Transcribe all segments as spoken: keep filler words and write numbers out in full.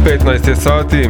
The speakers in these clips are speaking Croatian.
petnaest je sati.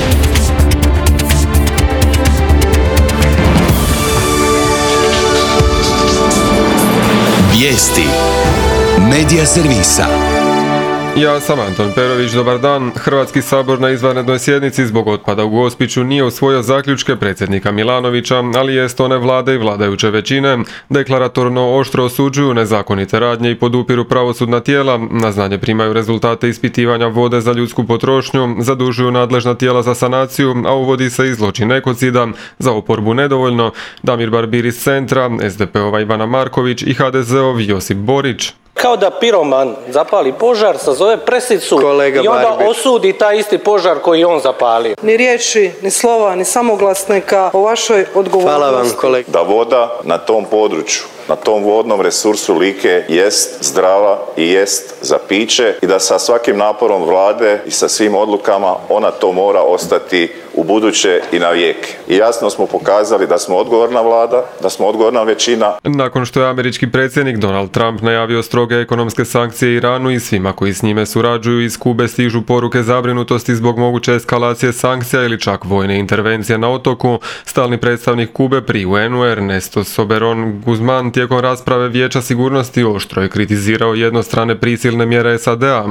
Vijesti Medija servisa. Ja sam Anton Perović, dobar dan. Hrvatski sabor na izvanrednoj sjednici zbog otpada u Gospiću nije usvojio zaključke predsjednika Milanovića, ali jest one vlade i vladajuće većine. Deklaratorno oštro osuđuju nezakonite radnje i podupiru pravosudna tijela, na znanje primaju rezultate ispitivanja vode za ljudsku potrošnju, zadužuju nadležna tijela za sanaciju, a uvodi se i zločin ekocida, za oporbu nedovoljno. Damir Barbir iz Centra, es de pe ova Ivana Marković i ha de ze ov Josip Borić. Kao da piroman zapali požar, sazove presicu Kolega i onda Barbir. osudi taj isti požar koji on zapalio. Ni riječi, ni slova, ni samoglasnika o vašoj odgovornosti. Hvala vam, kolega. Da voda na tom području, na tom vodnom resursu Like jest zdrava i jest za piće i da sa svakim naporom vlade i sa svim odlukama ona to mora ostati u buduće i na vijeke. I jasno smo pokazali da smo odgovorna vlada, da smo odgovorna većina. Nakon što je američki predsjednik Donald Trump najavio stroge ekonomske sankcije Iranu i svima koji s njime surađuju, iz Kube stižu poruke zabrinutosti zbog moguće eskalacije sankcija ili čak vojne intervencije na otoku. Stalni predstavnik Kube pri u en u Ernesto Soberon Guzman tijekom rasprave Vijeća sigurnosti oštro je kritizirao jednostrane prisilne mjere es a de a.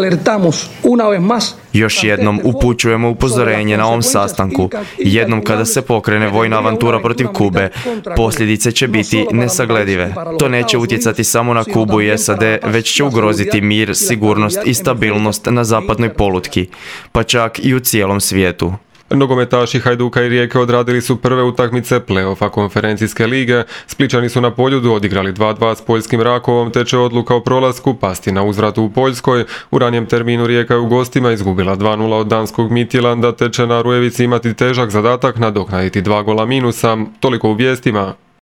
Još jednom upućujemo upozorenje na ovom sastanku. Jednom kada se pokrene vojna avantura protiv Kube, posljedice će biti nesagledive. To neće utjecati samo na Kubu i es a de, već će ugroziti mir, sigurnost i stabilnost na zapadnoj polutki, pa čak i u cijelom svijetu. Nogometaši Hajduka i Rijeke odradili su prve utakmice play-offa konferencijske lige. Splićani su na Poljudu odigrali dva dva s poljskim Rakovom, te će odluka o prolasku pasti na uzvratu u Poljskoj. U ranijem terminu Rijeka je u gostima izgubila dva nula od danskog Midtjylanda, te će na Rujevici imati težak zadatak nadoknaditi dva gola minusa. Toliko u vijestima.